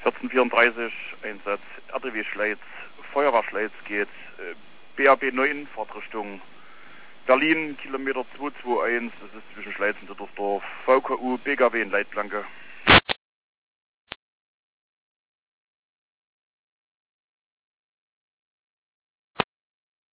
1434, Einsatz RDW Schleiz, Feuerwehr Schleiz geht, BAB 9, Fahrtrichtung Berlin, Kilometer 221, das ist zwischen Schleiz und Dittersdorf, VKU, BKW in Leitplanke.